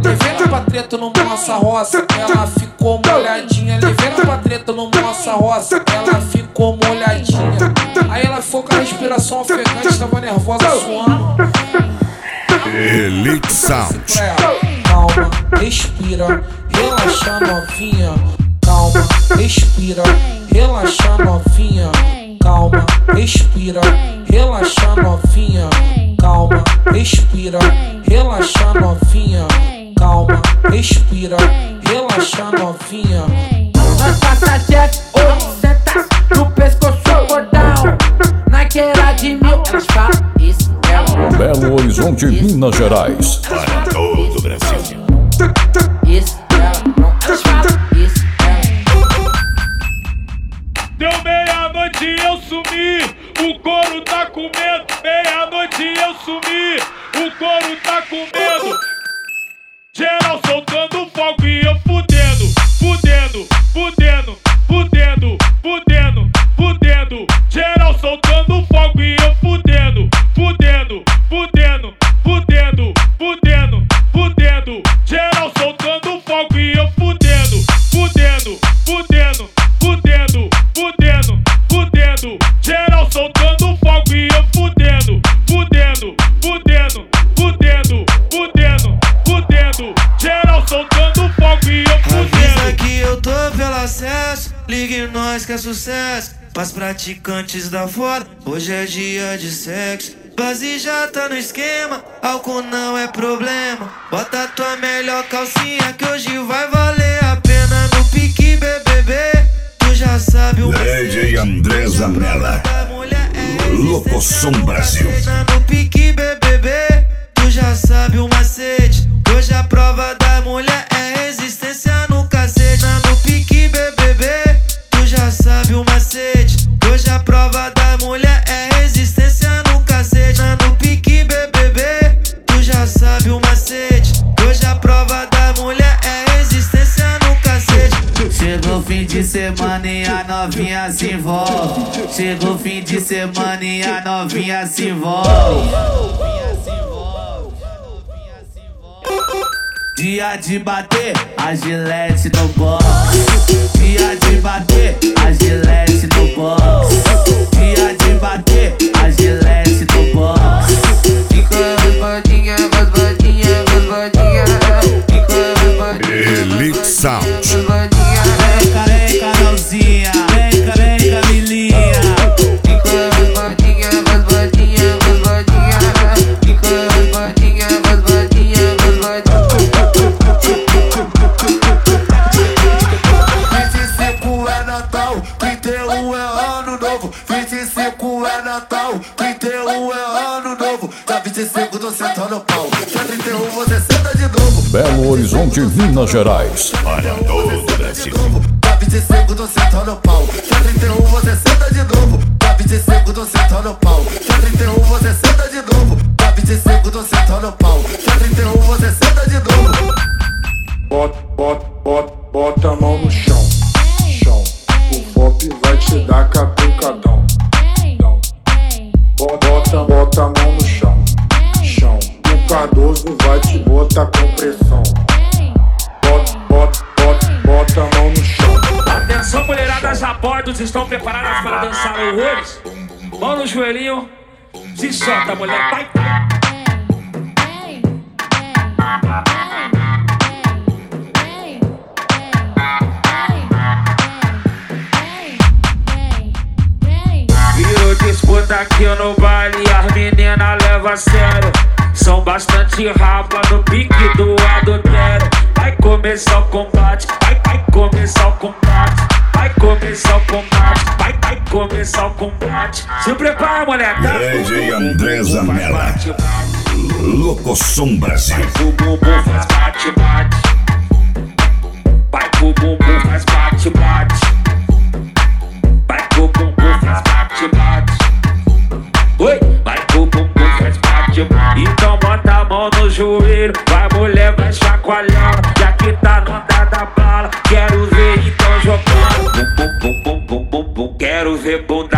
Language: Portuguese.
Levei ela pra treta no nossa roça, ela ficou molhadinha. Levei ela pra treta no nossa roça, ela ficou molhadinha. Aí ela ficou com a respiração ofegante, tava nervosa, suando. Elite Sound. Calma, respira, relaxa novinha. Calma, respira, relaxa novinha. Calma, respira, relaxa novinha. Calma, respira, relaxa novinha. Calma, respira, relaxa novinha. Nós passa check, senta no pescoço, cordão. Naquela de mil, elas falam isso, Belo Horizonte, Minas Gerais. Para todo o Brasil. isso, elas falam isso, Deu meia-noite eu sumi, o couro tá com medo. Meia-noite eu sumi, o couro tá com medo. Geral soltando fogo e eu fudendo, fudendo, fudendo, fudendo, fudendo, fudendo. Geral soltando fogo e eu fudendo, fudendo, fudendo, fudendo, fudendo, fudendo. Geral soltando fogo e eu fudendo, fudendo, fudendo, fudendo, fudendo, fudendo. Geral soltando fogo e eu fudendo, fudendo, fudendo, fudendo, fudendo, fudendo. Geral soltando fogo e eu fudendo. Avisa que eu tô pelo acesso, ligue nós que é sucesso. Pras praticantes da fora, hoje é dia de sexo. Base já tá no esquema, álcool não é problema. Bota tua melhor calcinha que hoje vai valer a pena. No pique BBB, tu já sabe o DJ André Zanella, Locoção Brasil. No pique BBB, tu já sabe o macete. Hoje a prova da mulher é resistência no cacete. No pique BBB, tu já sabe o macete. Hoje a prova da mulher é resistência no cacete. No pique BBB, tu já sabe o macete. Hoje a prova da mulher é resistência no cacete. Chegou o fim de semana e a novinha se envolve. Chegou o fim de semana e a novinha se envolve. Dia de bater, a Gillette no box. Dia de bater, a Gillette no box. Dia de bater, a Gillette no box. fica gosmadinha, gosmadinha, gosmadinha. Fica gosmadinha, Elite Sound. gosmadinha. Vem careca, Carolzinha. Vem careca, Milinha. Fica gosmadinha, gosmadinha, gosmadinha. Fica gosmadinha, gosmadinha, gosmadinha. 25 é Natal, 31 é Ano Novo. 25 é Natal, 31 é Ano Novo. Dia 25 tô sentando no pau, dia 31 você senta de novo. Belo Horizonte, Minas Gerais. Para todo o Brasil. Dia 25 tô sentando no pau, dia 31 você senta de novo. Dia 25 tô sentando no pau, dia 31 você senta de novo. Dia 25 tô sentando no pau, dia 31 você senta de novo. Bota a mão no chão, chão. O pop vai te dar catucadão. Bota a mão no chão, chão. O Cardoso vai te botar com pressão. Bota a mão no chão. Atenção, mulheradas a bordo, estão preparadas para dançar horrores? Mão no joelhinho, se solta, mulher, vai. Virou disputa aqui no baile, as meninas levam a sério. São bastante rapa no pique do adultério. Vai começar o combate, vai começar o combate. Vai começar o combate, vai começar o combate. Se prepara, mulher, tá? DJ André Zanella, Locoção Brasil. Vai pro bumbum, faz bate, bate. Vai pro bumbum, faz bate, bate. Vai pro bumbum, faz bate, bate. Oi, vai pro bumbum, faz bate, bate. Então bota a mão no joelho, vai mulher, vai chacoalhando. Já que tá no andar da bala, quero ver então jogando. Bum, bum, bum, bum, bum, bum, bum. Quero ver bunda